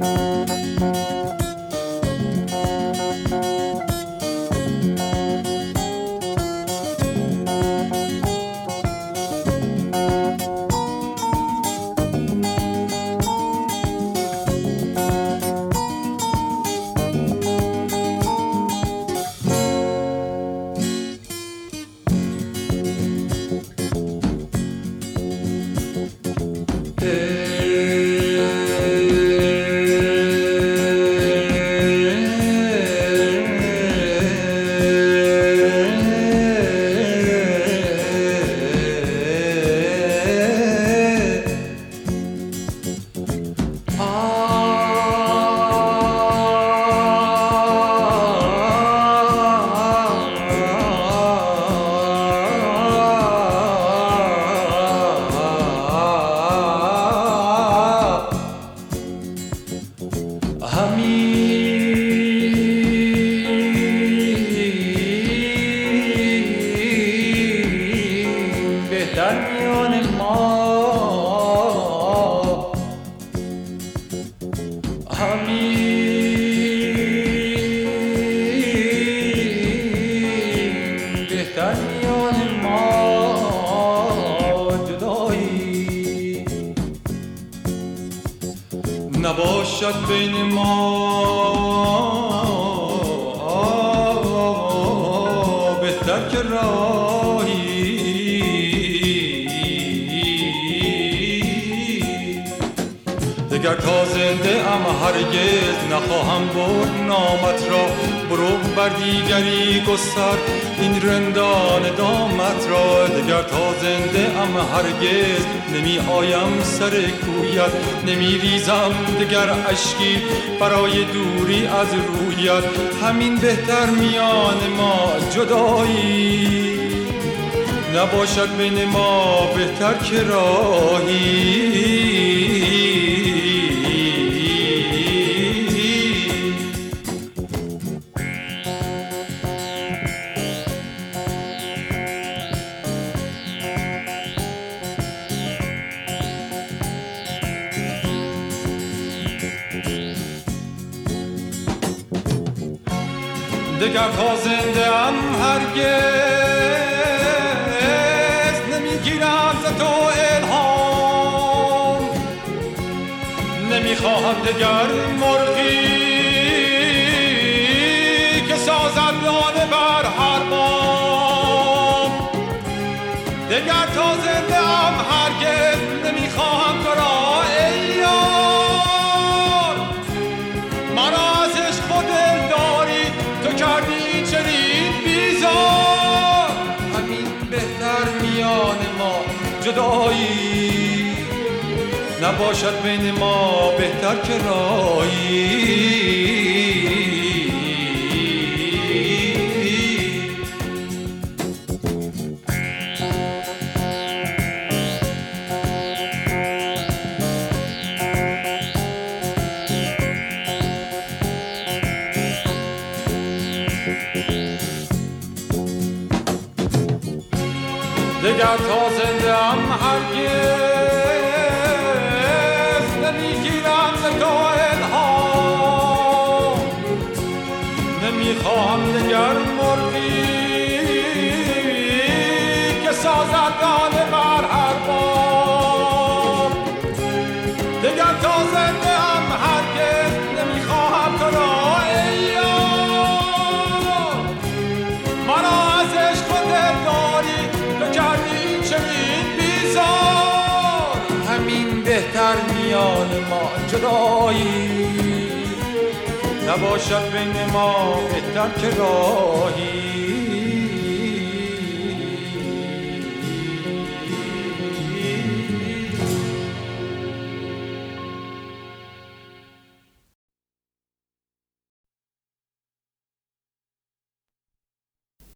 نباشد بین ما بهتر که راهی دگر تا زنده ام هرگز نخواهم برد نامت را برو بر دیگری گستر این رندان دامت را دگر تا زنده ام هرگز نمی آیم سر کویت نمی ریزم دگر اشکی برای دوری از رویت همین بهتر میان ما جدایی نباشد بین ما بهتر که راهی دگر تا زنده ام هرگز نمیگیرم ز تو الهام نمیخواهم دگر مرغی که سازد لانه بر هر بام دگر تا زنده ام هرگز نمیخواهم تو را ای یار مرا از عشق و دلداری تو کردی چنین بیزار همین بهتر میان ما جدایی نباشد بین ما بهتر که راهی دگر تا زنده ام هرگز نمیگیرم ز تو الهام نمیخواهم دگر مرغی که سازد دانه بر هر بام دگر تا زنده ام هرگز نمیخواهم تو را ای یار مرا از عشق و دلداری کردی چنین بیزار همین بهتر میان ما جدایی نباشد بین ما بهتر که راهی